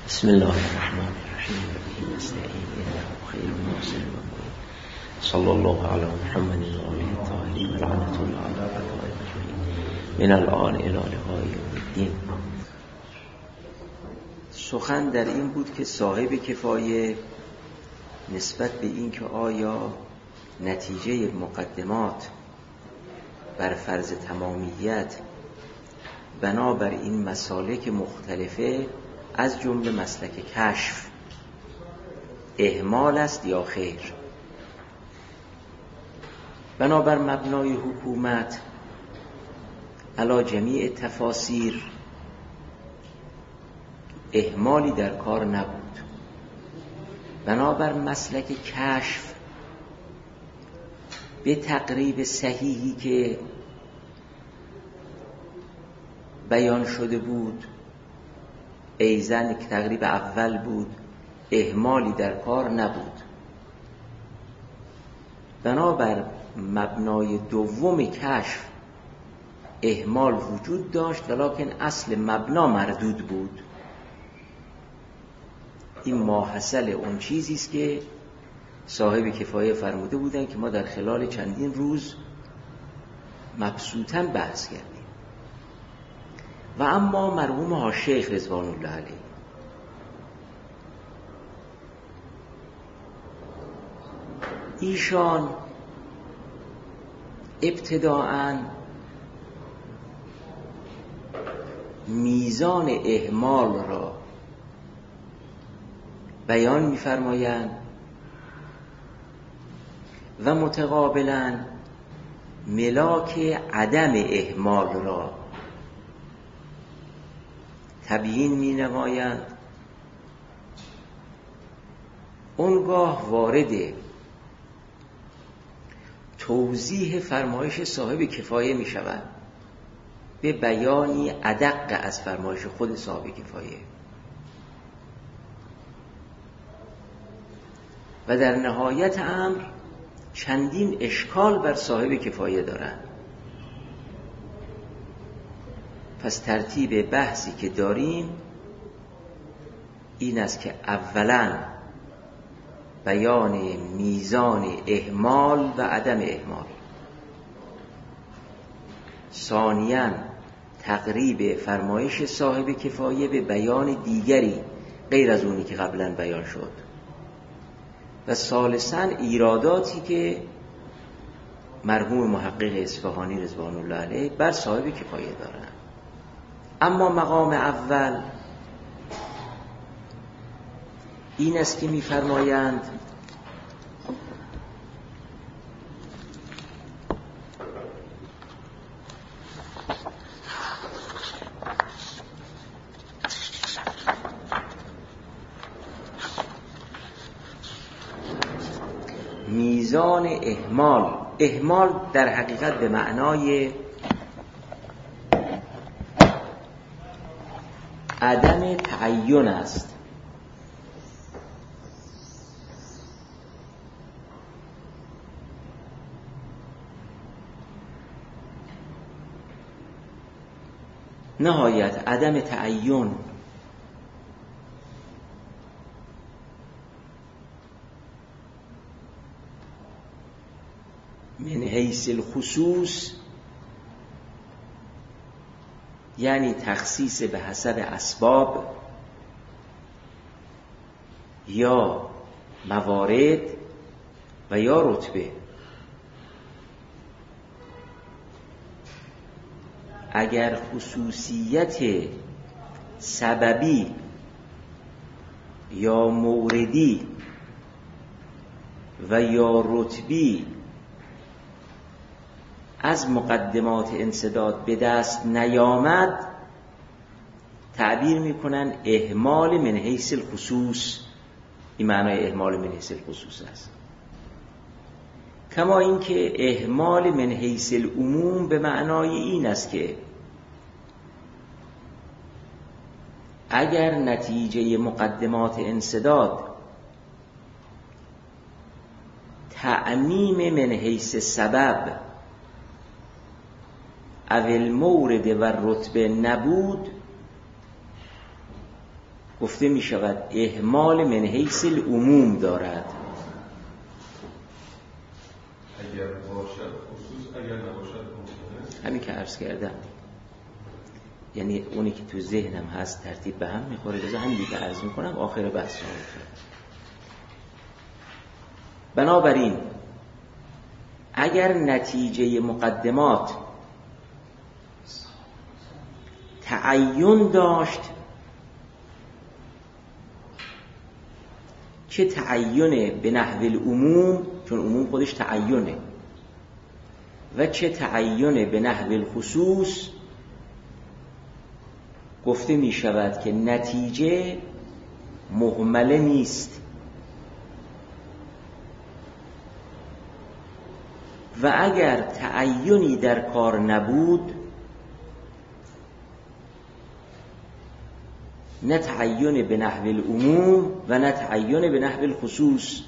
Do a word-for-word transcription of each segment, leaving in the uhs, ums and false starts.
بسم الله الرحمن الرحیم و نستعین انه خیر الناصر و معین صلی الله علی محمد و آله الطاهرین و لعنة الله علی اعدائه اجمعین من الآن الی لقاء یوم الدین. سخن در این بود که صاحب کفایه نسبت به این که آیا نتیجه مقدمات بر فرض تمامیت بنابر این مسالک مختلفه از جمله مسلک کشف اهمال است یا خیر. بنابر مبنای حکومت علی جمیع تفاسیر اهمالی در کار نبود. بنابر مسلک کشف به تقریب صحیحی که بیان شده بود، ایزن که تقریب اول بود، اهمالی در کار نبود. بنابر مبنای دوم کشف اهمال وجود داشت ولکن اصل مبنا مردود بود. این ماحصل اون چیزی است که صاحب کفایه فرموده بودن که ما در خلال چندین روز مبسوطاً بحث کردیم. و اما مرحوم ها شیخ رضوان الله علیه ایشان ابتداءً میزان اهمال را بیان می‌فرمایند و متقابلاً ملاک عدم اهمال را تبیین می نمایند. اونگاه وارد توضیح فرمایش صاحب کفایه می شود به بیانی ادق از فرمایش خود صاحب کفایه و در نهایت امر چندین اشکال بر صاحب کفایه دارند. پس ترتیب بحثی که داریم این است که اولا بیان میزان اهمال و عدم اهمال، ثانیاً تقریب فرمایش صاحب کفایه به بیان دیگری غیر از اونی که قبلا بیان شد، و ثالثاً ایراداتی که مرحوم محقق اصفهانی رضوان الله علیه بر صاحب کفایه دارند. اما مقام اول این است که می‌فرمایند میزان اهمال. اهمال در حقیقت به معنای عدم تعین است. نهایت عدم تعین من حیث الخصوص یعنی تخصیص به حسب اسباب یا موارد و یا رتبه. اگر خصوصیت سببی یا موردی و یا رتبی از مقدمات انسداد به دست نیامد، تعبیر میکنن اهمال من حیث الخصوص. این معنای اهمال من حیث الخصوص است. کما اینکه اهمال من حیث العموم به معنای این است که اگر نتیجه مقدمات انسداد تعمیم من حیث سبب اول مورد و رتبه نبود، گفته می شود اهمال من حیث العموم دارد. اگر باشد خصوص، اگر نباشد عموم. همین که عرض کردم، یعنی اونی که تو ذهنم هست ترتیب به هم میخوره، لذا همین دیگه عرض میکنم آخر بحث رو. بنابراین اگر نتیجه مقدمات تعین داشت، چه تعین به نحو العموم، چون عموم خودش تعینه، و چه تعین به نحو الخصوص، گفته می شود که نتیجه مهمله نیست. و اگر تعینی در کار نبود، نه تعین به نحو العموم و نه تعین به نحو الخصوص،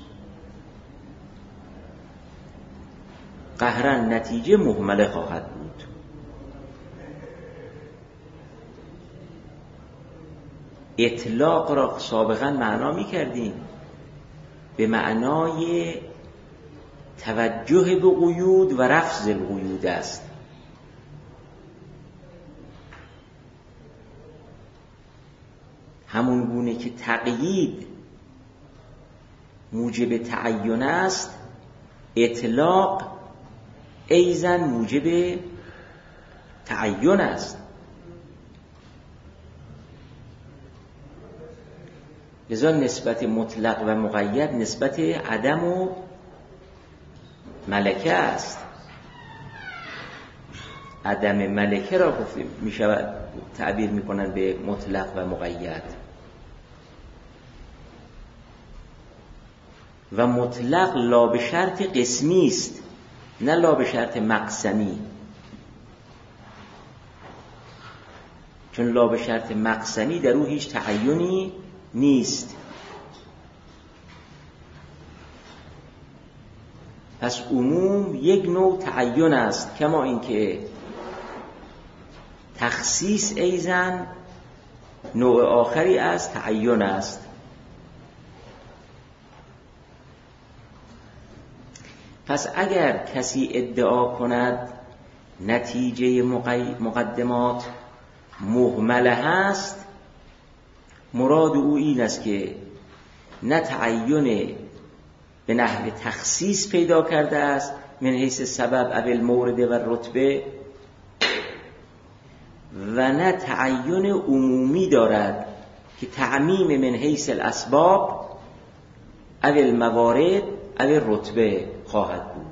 قهرا نتیجه مهمله خواهد بود. اطلاق را سابقا معنا می کردیم به معنای توجه به قیود و رفض القیود است. همون گونه که تقیید موجب تعین است، اطلاق ایضاً موجب تعین است. لذا نسبت مطلق و مقید نسبت عدم و ملکه است. عدم ملکه را گفته می شود تعبیر می کنند به مطلق و مقید، و مطلق لا به شرط قسمی است، نه لا به شرط مقسمی. چون لا به شرط مقسمی در او هیچ تعینی نیست. پس عموم یک نوع تعین است، کما اینکه تخصیص ایضاً نوع آخری از تعین است. پس اگر کسی ادعا کند نتیجه مقدمات مهمله هست، مراد او این است که نه تعین به نحو تخصیص پیدا کرده است من حیث سبب او المورد و رتبه، و نه تعین عمومی دارد که تعمیم من حیث الاسباب او الموارد او رتبه خواهد بود.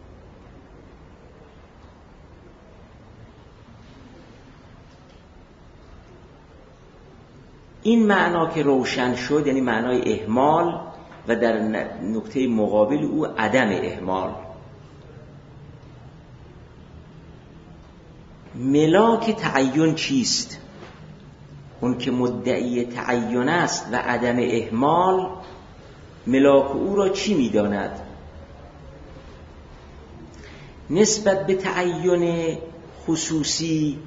این معنا که روشن شد، یعنی معنای اهمال، و در نکته مقابل او عدم اهمال. ملاک تعین چیست؟ اون که مدعی تعین است و عدم اهمال، ملاک او را چی می‌داند؟ نسبت به تعین خصوصی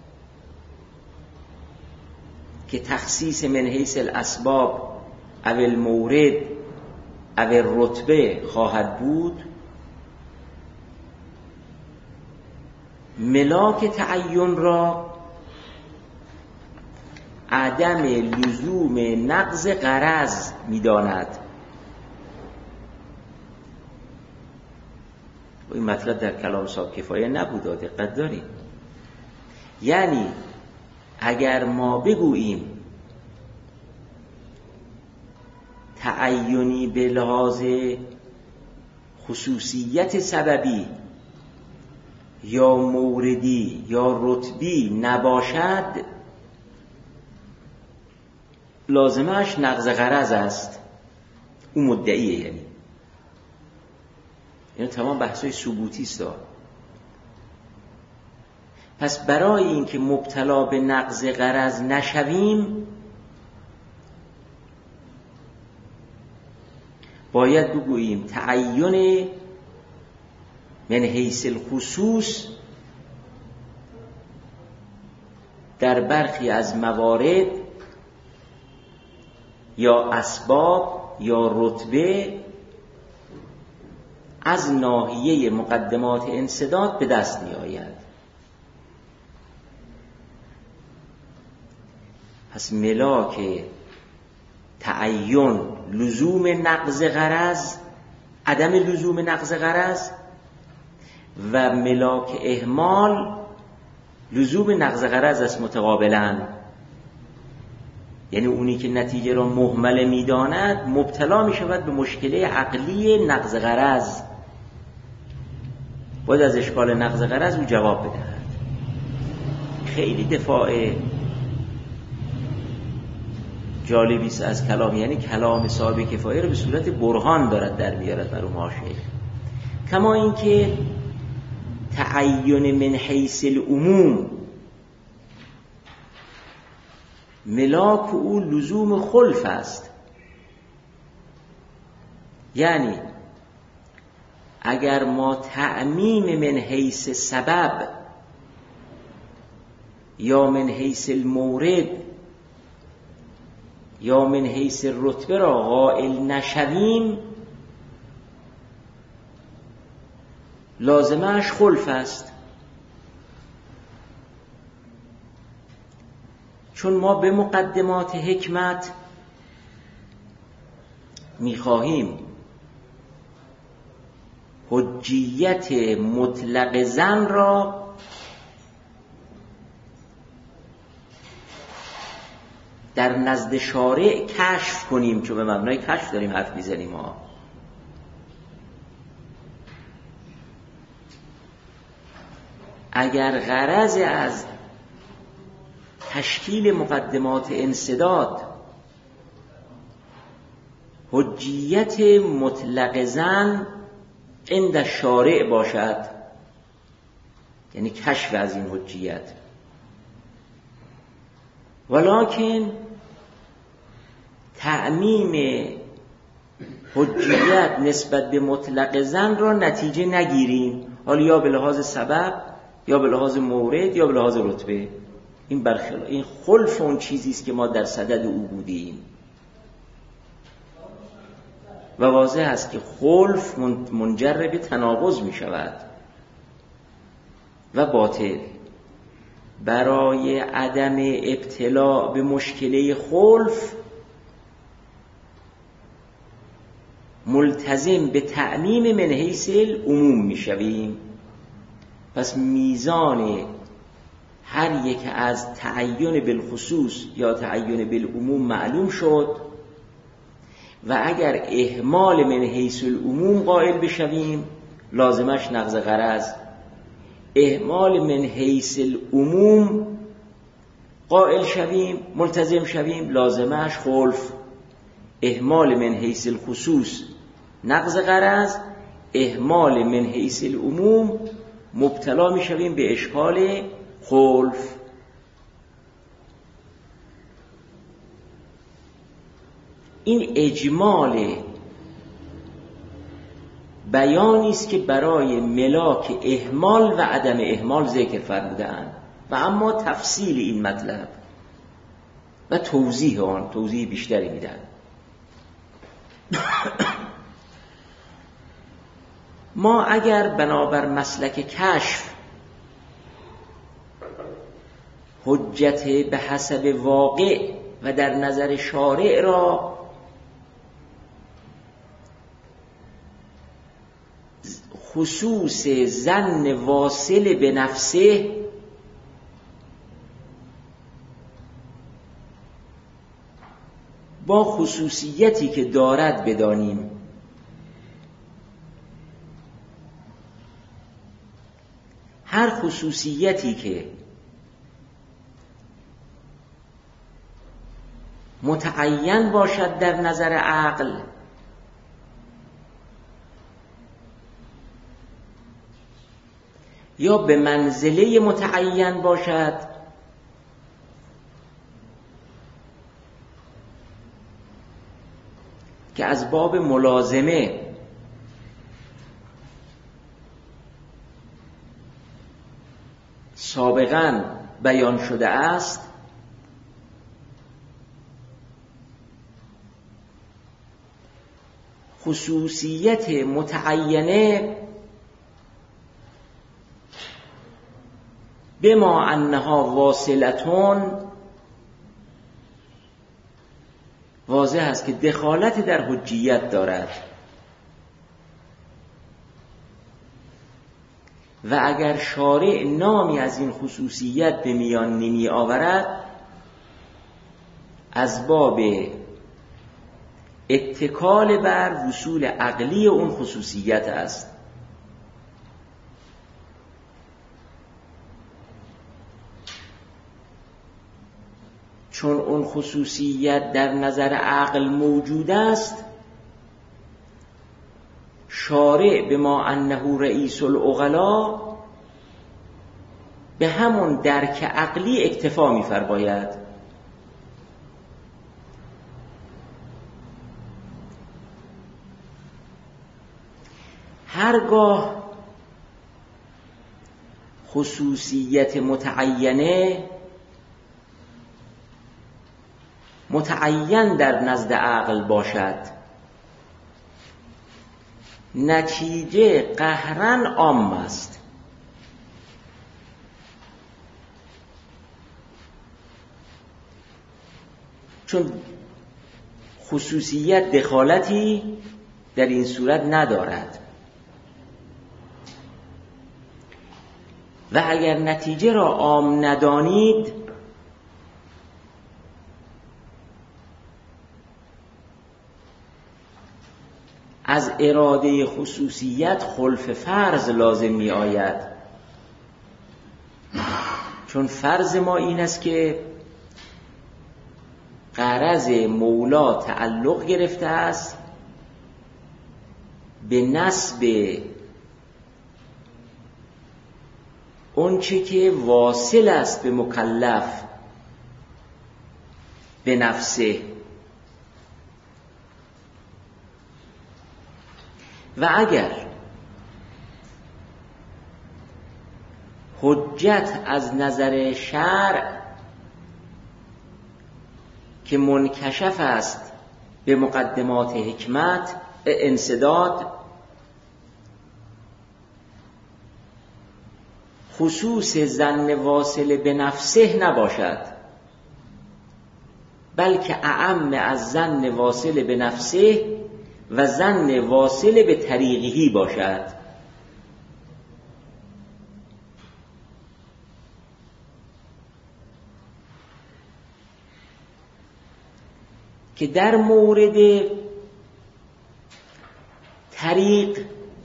که تخصیص من حیث الاسباب او المورد او الرتبه خواهد بود، ملاک تعین را عدم لزوم نقض غرض می‌داند. این مطلب در کلام صاحب کفایه نبود، دقت دارید. یعنی اگر ما بگوییم تعینی به لحاظ خصوصیت سببی یا موردی یا رتبی نباشد، لازمش نقض غرض است. او مدعیه، یعنی یعنی تمام بحثای ثبوتی است. پس برای اینکه مبتلا به نقض غرض نشویم، باید بگوییم تعین من حیث الخصوص در برخی از موارد یا اسباب یا رتبه از ناحیه مقدمات انسداد به دست می آید. پس ملاک تعین لزوم نقض غرض، عدم لزوم نقض غرض، و ملاک اهمال لزوم نقض غرض است متقابلاً. یعنی اونی که نتیجه را مهمل می‌داند مبتلا می‌شود به مشکله عقلی نقض غرض، باید از اشکال نقض غرض او جواب بدهد. خیلی دفاع جالبی است از کلام، یعنی کلام صاحب کفایه را به صورت برهان دارد در میارد مرحوم آشیخ. کما اینکه تعین من حیث العموم ملاک او لزوم خلف است. یعنی اگر ما تعمیم من حیث سبب یا من حیث المورد یا من حیث رتبه را قائل نشویم، لازمش خلف است. چون ما به مقدمات حکمت می‌خواهیم حجیت مطلق زن را در نزد شارع کشف کنیم، چون به مبنای کشف داریم حرف میزنیم ها. اگر غرض از تشکیل مقدمات انسداد حجیت مطلق زن عند شارع باشد، یعنی کشف از این حجیت، ولکن تعمیم حجیت نسبت به مطلق زن را نتیجه نگیریم، حالا یا به لحاظ سبب یا به لحاظ مورد یا به لحاظ رتبه. این برخلاف این خلف اون چیزی است که ما در صدد او بودیم و واضح است که خلف منجر به تناقض می شود و باطل. برای عدم ابتلا به مشکله خلف ملتزم به تعمیم من حیث العموم می شویم. پس میزان هر یک از تعین بالخصوص یا تعین بالعموم معلوم شد و اگر اهمال من حیث العموم قائل بشویم لازمش نقض غرض، اهمال من حیث العموم قائل شویم ملتزم شویم لازمش خلف، اهمال من حیث الخصوص نقض غرض، اهمال من حیث العموم مبتلا می شویم به اشکال خلف. این اجمال بیانی است که برای ملاک اهمال و عدم اهمال ذکر فرمودند و اما تفصیل این مطلب و توضیح آن توضیح بیشتری میدن. ما اگر بنابر مسلک کشف حجت به حسب واقع و در نظر شارع را خصوص ظن واصل به نفسه با خصوصیتی که دارد بدانیم، هر خصوصیتی که متعین باشد در نظر عقل یا به منزله متعین باشد که از باب ملازمه سابقاً بیان شده است، خصوصیت متعینه بما انها واصلتون واضح است که دخالت در حجیت دارد و اگر شارع نامی از این خصوصیت به میان نمی آورد از باب اتکال بر وصول عقلی اون خصوصیت است. چون اون خصوصیت در نظر عقل موجود است، شارع بما انه رئیس العقلا به همون درک عقلی اکتفا می‌فرماید. هرگاه خصوصیت متعینه متعین در نزد عقل باشد، نتیجه قهرن عام است. چون خصوصیت دخالتی در این صورت ندارد و اگر نتیجه را عام ندانید از اراده خصوصیت خلف فرض لازم می آید. چون فرض ما این است که غرض مولا تعلق گرفته است به نسب اون چه که واصل است به مکلف به نفسه و اگر حجت از نظر شرع که منکشف است به مقدمات حکمت انسداد خصوص ظن واصل به نفسه نباشد، بلکه اعم از ظن واصل به نفسه و ظن واصل به طریقهی باشد. که در مورد طریق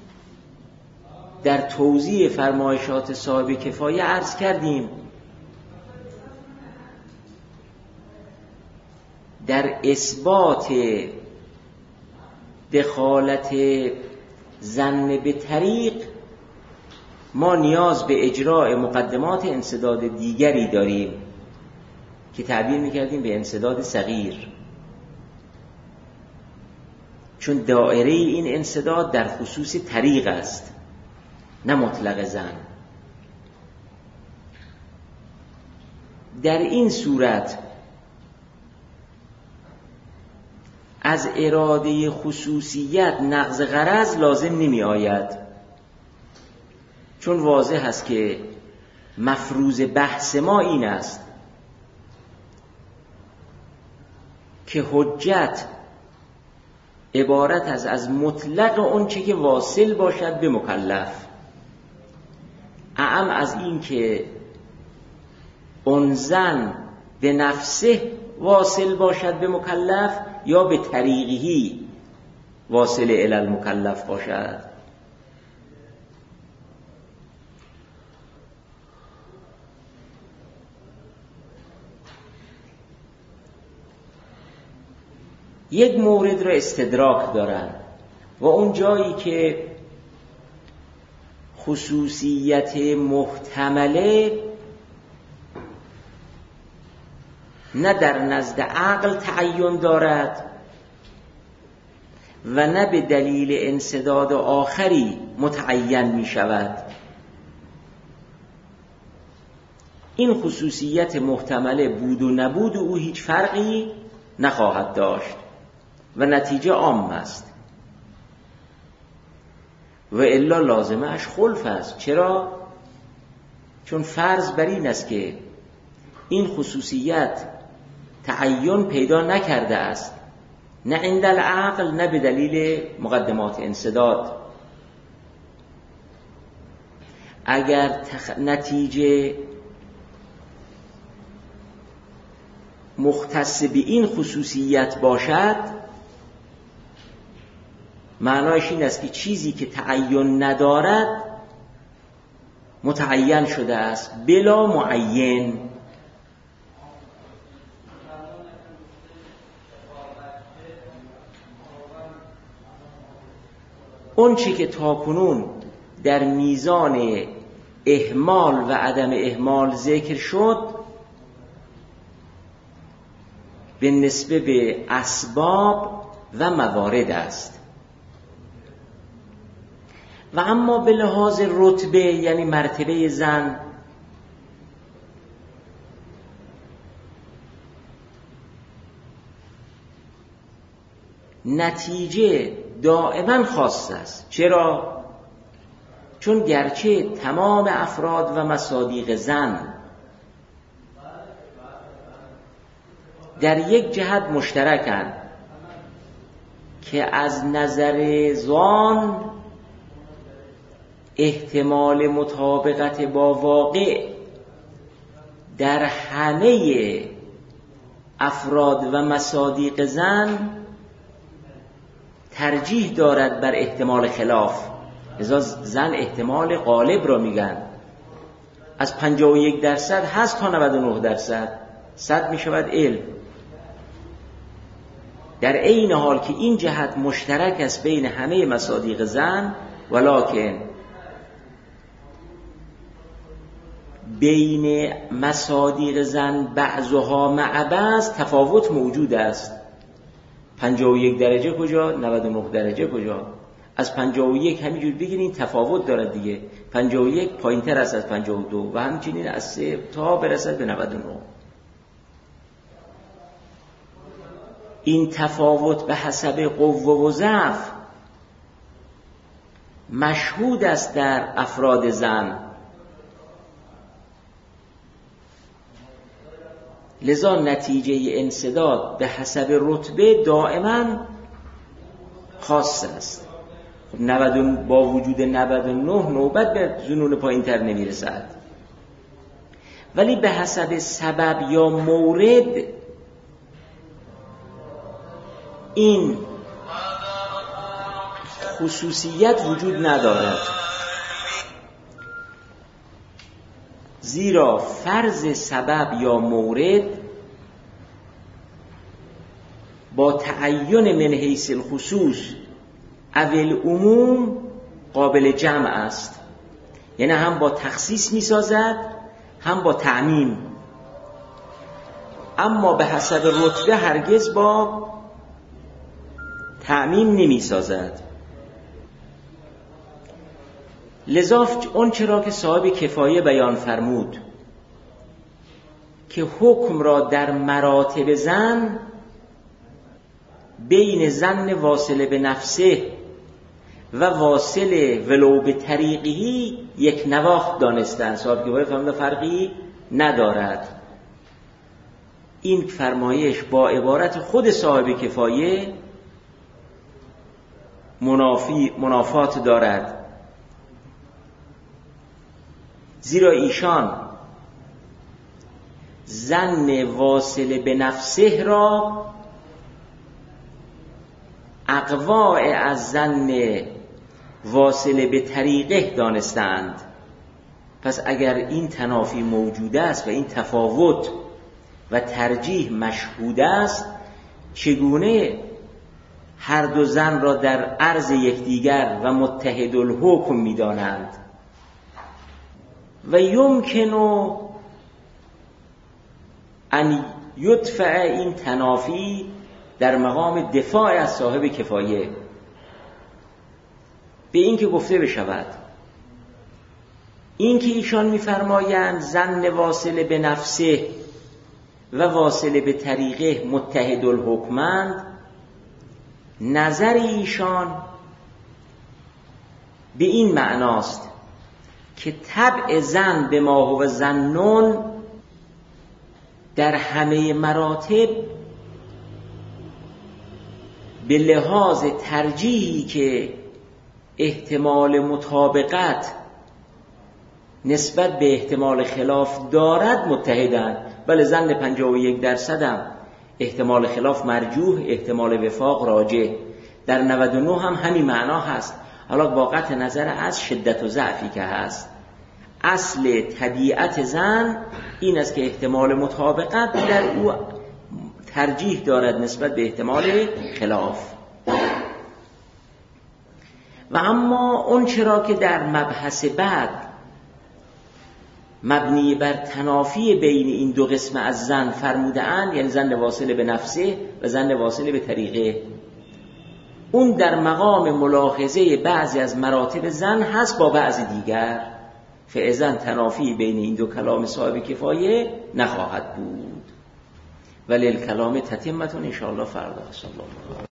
در توضیح فرمایشات صاحب کفایه عرض کردیم در اثبات دخالت ظن به طریق ما نیاز به اجراء مقدمات انسداد دیگری داریم که تعبیر میکردیم به انسداد صغیر، چون دائره این انسداد در خصوص طریق است نه مطلق ظن. در این صورت از اراده خصوصیت نقض غرض لازم نمی آید، چون واضح است که مفروض بحث ما این است که حجت عبارت از از مطلق اون چه که واصل باشد به مکلف، اعم از این که اون زن به نفسه واصل باشد به مکلف یا به طریقهی واصل الی المکلف باشد. یک مورد را استدراک دارن و اون جایی که خصوصیت محتمله نه در نزد عقل تعین دارد و نه به دلیل انسداد آخری متعین می شود. این خصوصیت محتمله بود و نبود او هیچ فرقی نخواهد داشت و نتیجه عام است. و الا لازمه اش خلف است. چرا؟ چون فرض بر این است که این خصوصیت تعین پیدا نکرده است، نه عند العقل نه به دلیل مقدمات انسداد. اگر تخ... نتیجه مختص به این خصوصیت باشد، معنایش این است که چیزی که تعین ندارد متعین شده است بلا معین. اون چی که تاکنون در میزان اهمال و عدم اهمال ذکر شد به نسبه به اسباب و موارد است. و اما به لحاظ رتبه یعنی مرتبه زن، نتیجه دائما خاص است. چرا؟ چون گرچه تمام افراد و مصادیق زن در یک جهت مشترکند که از نظر ظان احتمال مطابقت با واقع در همه افراد و مصادیق زن ترجیح دارد بر احتمال خلاف. لذا زن احتمال غالب را میگن. از پنجاه و یک درصد هست تا نود و نه درصد، صد می شود علم. در عین حال که این جهت مشترک است بین همه مصادیق زن، ولکن بین مصادیق زن بعضها مع بعض تفاوت موجود است. پنجاه و یک درجه کجا؟ نود و نه درجه کجا؟ از پنجاه و یک همینجور بگیرین تفاوت دارد دیگه. پنجاه و یک پایین تر است از پنجاه و دو و همچنین از سه تا برسد به نود و نه. این تفاوت به حسب قوه و ضعف مشهود است در افراد زن. لذا نتیجه انسداد به حسب رتبه دائما خاص است. نود با وجود نود و نه نوبت به ظنون پایین تر نمی رسد، ولی به حسب سبب یا مورد این خصوصیت وجود ندارد. زیرا فرض سبب یا مورد با تعین من حیث الخصوص اول عموم قابل جمع است، یعنی هم با تخصیص می سازد هم با تعمیم، اما به حسب رتبه هرگز با تعمیم نمی سازد. لذا اون چرا که صاحب کفایه بیان فرمود که حکم را در مراتب زن بین زن واصل به نفسه و واصل ولو به طریقی یک نواخت دانستن. صاحب کفایه فرمود فرقی ندارد. این فرمایش با عبارت خود صاحب کفایه منافی منافات دارد، زیرا ایشان زن واصل به نفسه را اقوا از زن واصل به طریقه دانستند. پس اگر این تنافی موجود است و این تفاوت و ترجیح مشهود است، چگونه هر دو زن را در عرض یکدیگر و متحد الحکم می دانند؟ و یمکن ان یدفع این تنافی در مقام دفاع از صاحب کفایه به این که گفته بشود این که ایشان می‌فرمایند زن واصل به نفسه و واصل به طریقه متحد الحکمند، نظر ایشان به این معناست که طبع زن به ما هو ظنون در همه مراتب به لحاظ ترجیحی که احتمال مطابقت نسبت به احتمال خلاف دارد متحدند. بله زن پنجاه و یک درصد هم احتمال خلاف مرجوح، احتمال وفاق راجح. در نود و نه هم همین معنا هست. حالا با قطع نظر از شدت و ضعفی که هست، اصل طبیعت زن این است که احتمال مطابقت در او ترجیح دارد نسبت به احتمال خلاف. و اما اون چرا که در مبحث بعد مبنی بر تنافی بین این دو قسم از زن فرموده‌اند، یعنی زن واصل به نفسه و زن واصل به طریقه، اون در مقام ملاحظه بعضی از مراتب زن هست با بعضی دیگر، فاذن تنافی بین این دو کلام صاحب کفایه نخواهد بود. ولی الکلام تتمتون ان شاء الله فردا. صلی الله